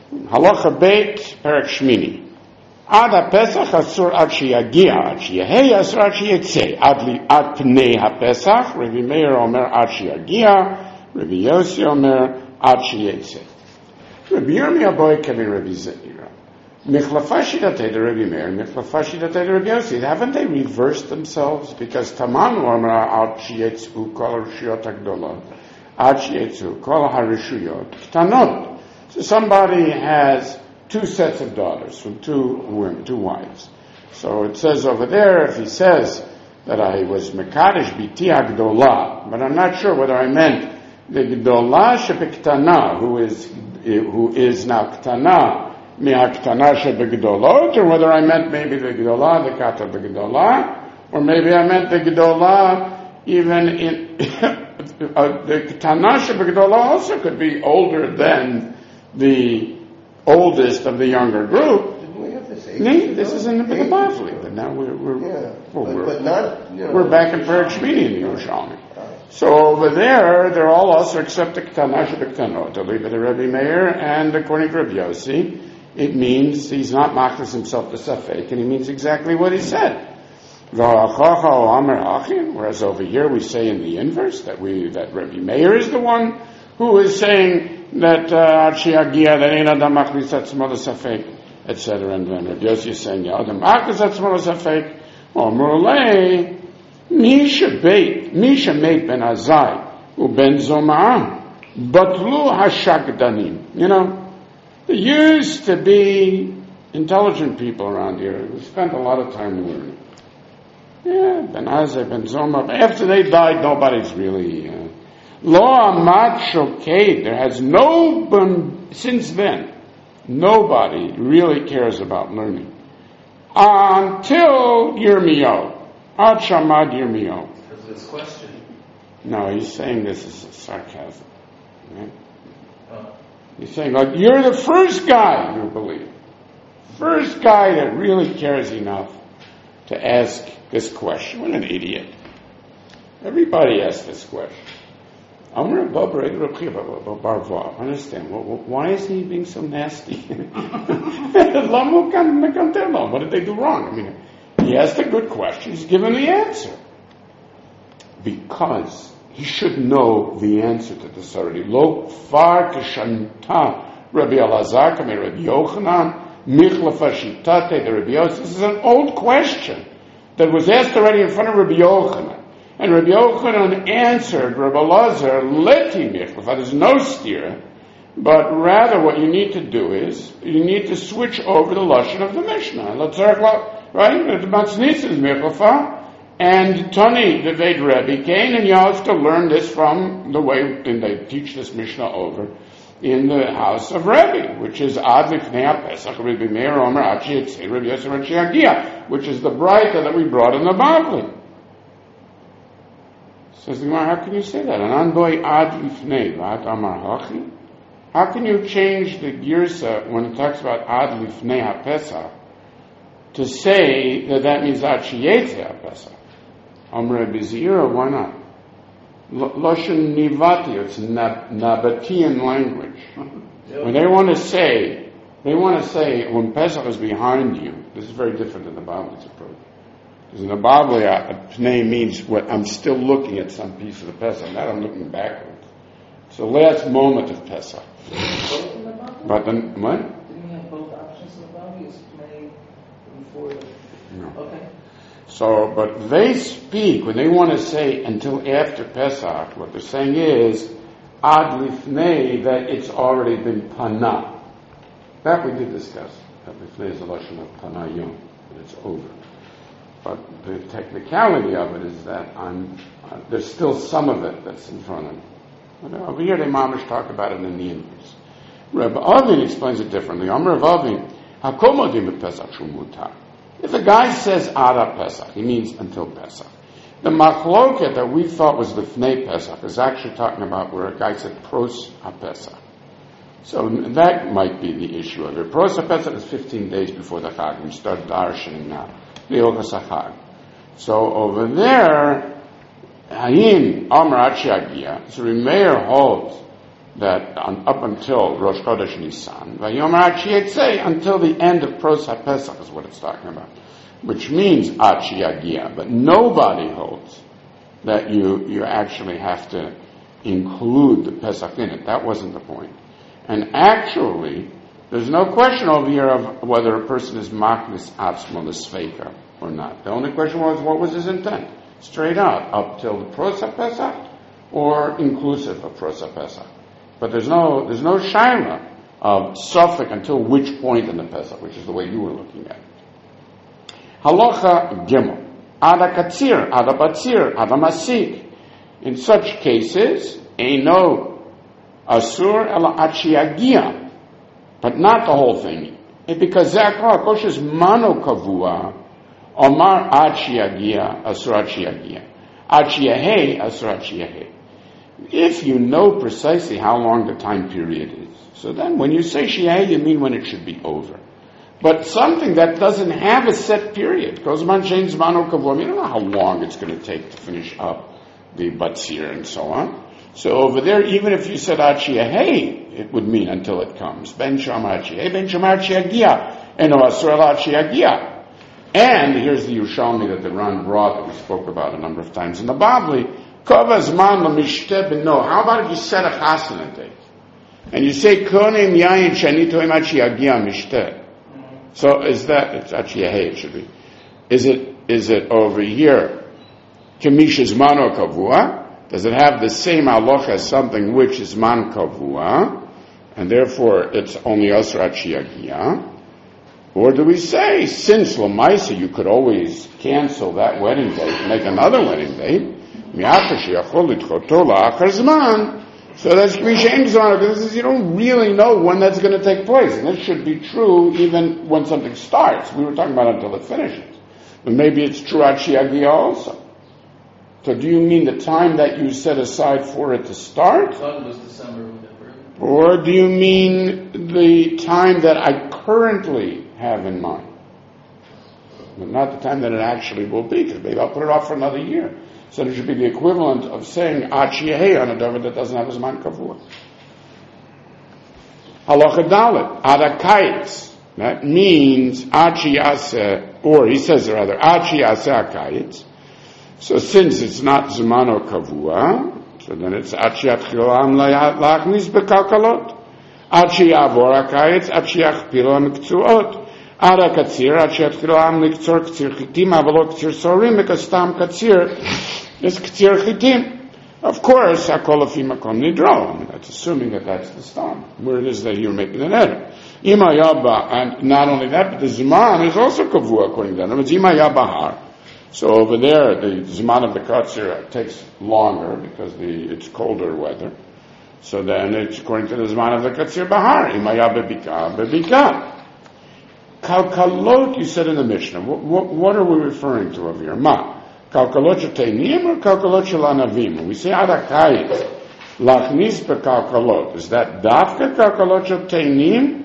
Halacha Beit, Perek Shmini. Ad HaPesach asur ad sheyagia, ad sheyehei asur ad sheyetzeh. Ad pnei HaPesach, Rabbi Meir omer ad sheyagia, Rabbi Yossi omer ad sheyetzeh. Rabbi Yirmiyah boy kevin Rabbi Zeira. Michlafa shidatei de Rabbi Meir, michlafa shidatei de Rabbi Yossi. Haven't they reversed themselves? Because Taman omer ad sheyetzu kol harishuyot hagdolot, ad sheyetzu kol harishuyot ktanot. So somebody has 2 sets of daughters from 2 women, 2 wives. So it says over there, if he says that I was Mekadesh Biti Agdolah, but I'm not sure whether I meant the Gdolah Shebektana, who is now Ktana, Mi'aktana Shebegdolot, or whether I meant maybe the Gdolah, the Kata the Gdolah, or maybe I meant the Gdolah even in, the Ktana Shebegdolah also could be older than the oldest of the younger group. Didn't we have this? This is in the Bavli, but now we're back in Perek Shmini in the Yerushalmi. So over there, they're all also except the Ktana Shebektanot, to leave it to Rabbi Meir, and according to Rabbi Yossi, it means he's not machlis himself to Safek, and he means exactly what he said. Whereas over here we say in the inverse that Rabbi Meir is the one who is saying that Achiagia, that ain't Adam Machlis Atzmo Safek, etc. And then Rabbi Yossi is saying, Adam Machlis Atzmo Safek, or Murlei, Misha Meit Ben Azai, U Ben Zoma'am, Batlu Hashakdanim. You know, there used to be intelligent people around here who spent a lot of time learning. Yeah, Ben Azai, Ben Zoma. After they died, nobody's really... Lo Amad Shoked, there has since then, nobody really cares about learning. Until Yirmiyahu. Ad Shamad Yirmiyahu. Because of this question. No, he's saying this is a sarcasm. Right? He's saying, like, you're the first guy who believe. First guy that really cares enough to ask this question. What an idiot. Everybody asks this question. Understand, why is he being so nasty? What did they do wrong? I mean, he asked a good question, he's given the answer. Because he should know the answer to this already. Lo far k'shanta Rabbi Elazar k'mei Rabbi Yochanan michlafa shitate de Rabbi Yossi. This is an old question that was asked already in front of Rabbi Yochanan. And Rabbi Yochanan answered, Rabbi Elazar, leti michlafa, there's no steer, but rather what you need to do is, you need to switch over the lashon of the Mishnah. Right? The Matznitz is michlafa, and Tani, the Ved Rebbe, came, and you have to learn this from the way, and they teach this Mishnah over in the house of Rebbe, which is Ad Lifnei HaPesach, Rabbi Meir Omer Ad Sheyetzeh, Rabbi Yossi Ad Sheyagia, which is the Braita that we brought in the Bavli. Says the Gemara, how can you say that? An anboy Ad Lifnei, Ad Amar Hachi? How can you change the Girsa when it talks about Ad Lifnei HaPesach to say that means Ad Sheyetzeh HaPesach? Amr Bezira, why not? Loshen Nivati, it's Nabatean language. When they want to say when Pesach is behind you, this is very different than the Bavli's approach. Because in the Bavli, Pnei means what I'm still looking at some piece of the Pesach, not I'm looking backwards. It's the last moment of Pesach. But then, what? Didn't you have both options in the Bavli? Is Pnei before the... No. Okay. So, but they speak, when they want to say until after Pesach, what they're saying is, Ad Lifnei, that it's already been Pana. That we did discuss. Ad Lifnei is a lashon of Pana Yom, and it's over. But the technicality of it is that there's still some of it that's in front of me. But over here, the Mamish talk about it in the inverse. Rabbi Avin explains it differently. Amr Avin, Hakomodim et Pesach Shumutar. If a guy says Ada Pesach, he means until Pesach. The machloket that we thought was Lifnei Pesach is actually talking about where a guy said Pros HaPesach. So that might be the issue of it. Pros HaPesach is 15 days before the Chag. We start darshaning now. The Yochas HaChag. So over there, Hayim Amar Achiagia, so Meir holds that up until Rosh Chodesh Nisan, Vayomer Ad Sheyetzei, until the end of Pros HaPesach is what it's talking about, which means Ad Sheyagia. But nobody holds that you actually have to include the Pesach in it. That wasn't the point. And actually, there's no question over here of whether a person is Maknis Atzmo L'Sveika or not. The only question was, what was his intent? Straight out, up till the Pros HaPesach or inclusive of Pros HaPesach. But there's no shaila of Suffolk until which point in the Pesach, which is the way you were looking at it. Halacha Gimel. Ada Katzir, Ada Batzir, Ada Masik. In such cases, Eino Asur Ela Achiagia. But not the whole thing. Because Zakra Koshes Mano Kavua, Omar Achiagia, Asur Achiagia. Achiahe, Asur Achiahe. If you know precisely how long the time period is, so then when you say Shi'ah, you mean when it should be over. But something that doesn't have a set period, you don't know how long it's going to take to finish up the Batzir and so on. So over there, even if you said Ad Shi'ah, it would mean until it comes. Ben Shamar Shi'ah, Ben Shamar Shi'agia, Eno Asur Ad Shi'agia. And here's the Yerushalmi that the Ran brought that we spoke about a number of times in the Bavli. How about if you set a chasana date? And you say, Konim yayin shani toim ad sheyagia mishteh. So is that, it's actually a hey, it should be. Is it over here, Kemish is mano kavua? Does it have the same halacha as something which is man kavua? And therefore it's only asur ad sheyagia? Or do we say, since Lamaisa you could always cancel that wedding date and make another wedding date, so that's because you don't really know when that's going to take place. And this should be true even when something starts. We were talking about until it finishes. But maybe it's true at Shiagia also. So do you mean the time that you set aside for it to start? I thought it was December. Or do you mean the time that I currently have in mind? But not the time that it actually will be, because maybe I'll put it off for another year. So it should be the equivalent of saying Ad She'eh on a davar that doesn't have a Zman Kavua. Halacha Dalet, Ad HaKayitz. That means Ad She'aseh, or he says rather, Ad She'aseh HaKayitz. So since it's not Zman Kavua, so then it's Ad She'atchilam Lachnis Bekalkalot. Ad She'avor HaKayitz, Ad She'achpilo HaMiktzuot. Ad HaKatzir, Ad She'atchilam Liktzor Ktzir Chitim, Avalot Ktzir Sorim, Mikastam Katzir, is Ktzir Chitim. Of course, Hakol Afi Makom Nidro. That's assuming that that's the stam, where it is that you're making an error. Ima Yaba, and not only that, but the Zman is also Kavua according to that. It's Ima Yabahar. So over there, the Zman of the Katzir takes longer because it's colder weather. So then it's according to the Zman of the Katzir Bahar. Ima Yaba Bebika. Kalkalot, you said in the Mishnah. What are we referring to over here? Ma. Kalkalot shel teinim or kalkalot shel anavim? When we say ad hakayitz, lachnis bekalkalot, is that dafka kalkalot shel teinim,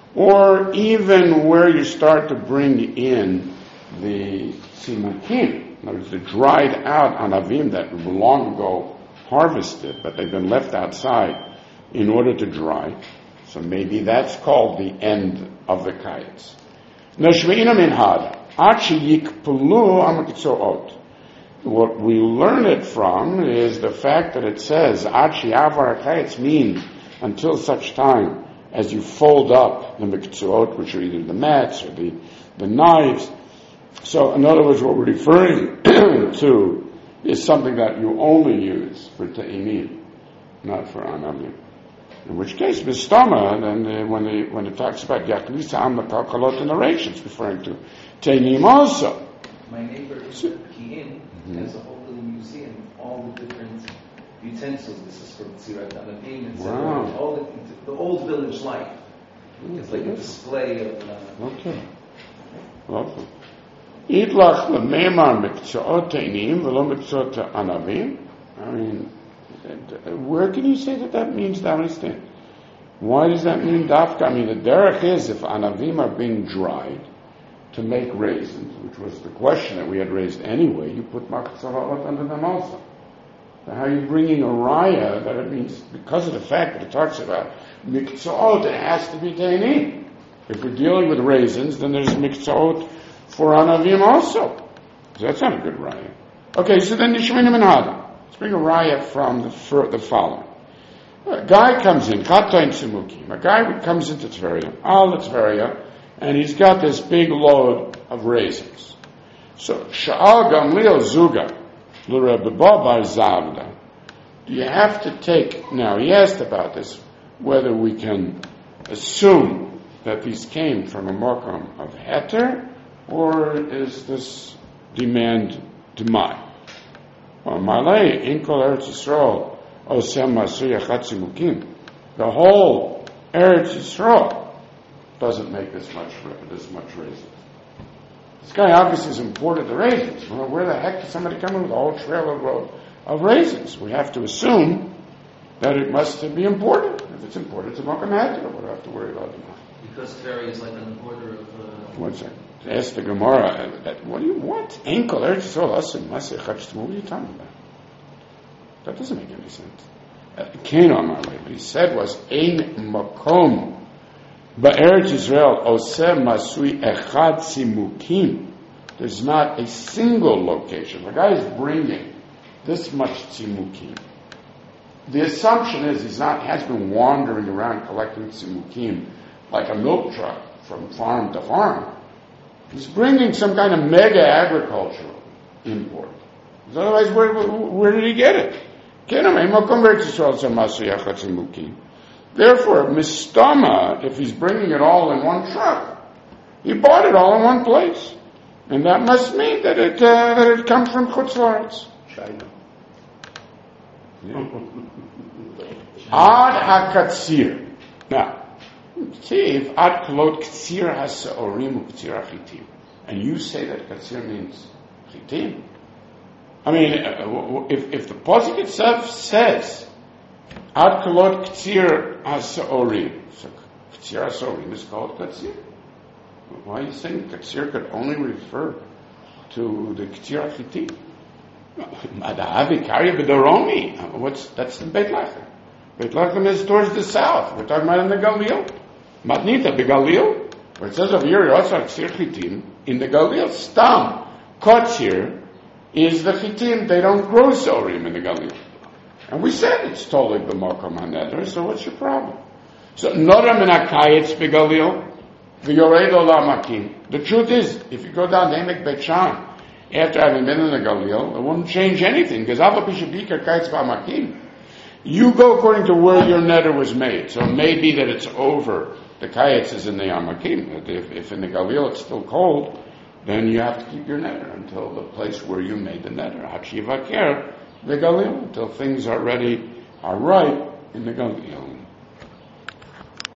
or even where you start to bring in the simukim, in other words, the dried out anavim that were long ago harvested, but they've been left outside in order to dry. So maybe that's called the end of the kayitz. Nashveina min hada, achi yikpulu amakitzoot. What we learn it from is the fact that it says achi avar kayitz means until such time as you fold up the miktzot, which are either the mats or the knives. So in other words, what we're referring to is something that you only use for te'inim, not for anavim. In which case, Mistama, then when it talks about Yaknisa Am Kalkalot in the narration, it's referring to Teinim also. My neighbor Kiin has a whole little museum of all the different utensils. This is from Tzirat Anavim, etc. Wow. All the old village life. It's like a display of... Okay. Lovely. Idlach Lememar Miktsa'ot Teinim V'lo Miktsa'ot Anavim. I mean... where can you say that means to understand? Why does that mean dafka? I mean, the derech is if anavim are being dried to make raisins, which was the question that we had raised anyway, you put machatzarot under them also. How are you bringing a raya that it means, because of the fact that it talks about miktzot, it has to be te'enim. If we're dealing with raisins, then there's miktzot for anavim also. So that's not a good raya. Okay, so then Nishmanim and Hada. Let's bring a raya from the following. A guy comes in, Chatoin Simukim. A guy comes into Tveria, Tveria, and he's got this big load of raisins. So, Sha'al Gamliel Zuga, L'Rebbe Bar Zavda. You have to take, now he asked about this, whether we can assume that these came from a Mokum of Heter, or is this demand Demai? Well, Malay, in Kol Eretz Yisrael, Osem Masuyah Chatzimukim, the whole Eretz Yisrael doesn't make this much raisins. This guy obviously has imported the raisins. Well, where the heck did somebody come in with a whole trailer of raisins? We have to assume that it must be imported. If it's imported, it's a Mokum Heter. We don't have to worry about them. Because Tveria is like on the border of... One second. Ask the Gemara, what do you want? Enkel, Eretz Yisrael, Asim, Maseh, Chachtzmu, what are you talking about? That doesn't make any sense. What he said was, Ein Makom, Ba'eretz Yisrael, Oseh Masui Echad Tzimukim. There's not a single location. The guy is bringing this much Tzimukim. The assumption is has been wandering around collecting Tzimukim like a milk truck from farm to farm. He's bringing some kind of mega agricultural import. Otherwise, where did he get it? Therefore, Mistama, if he's bringing it all in one truck, he bought it all in one place. And that must mean that it comes from Chutz La'aretz. China. Ad HaKatzir. Now, Tiv, Ad Kolot Ktsir HaSe'orim U'Ktsir HaChitim. And you say that Katsir means Chitim? I mean, if the Pasuk itself says, Ad Kolot Ktsir HaSe'orim, so Ktsir HaSe'orim is called Katsir. Why are you saying Katsir could only refer to the Ktsir HaChitim? Madahavi Karya B'Daromi. That's the Beit Lechem. Beit Lechem is towards the south. We're talking about in the Galil. Matnita Begalil, where it says over here, Yotzar Ktsir Chitim, in the Galil, Stam, Kotzir, is the Chitim. They don't grow Sorim in the Galil. And we said it's totally B'Mokom HaNeder, so what's your problem? So, Noram and Akayetz Begalil, V'Yored Olam Hakim. The truth is, if you go down to Emek Beit Shan, after having been in the Galil, it wouldn't change anything, because Ava Pishabika Kayetz B'Makim. You go according to where your neder was made. So it may be that it's over. The kayetz is in the Amakim. If in the Galil it's still cold, then you have to keep your neder until the place where you made the neder. Hachivaker, the Galil, until things are right in the Galil.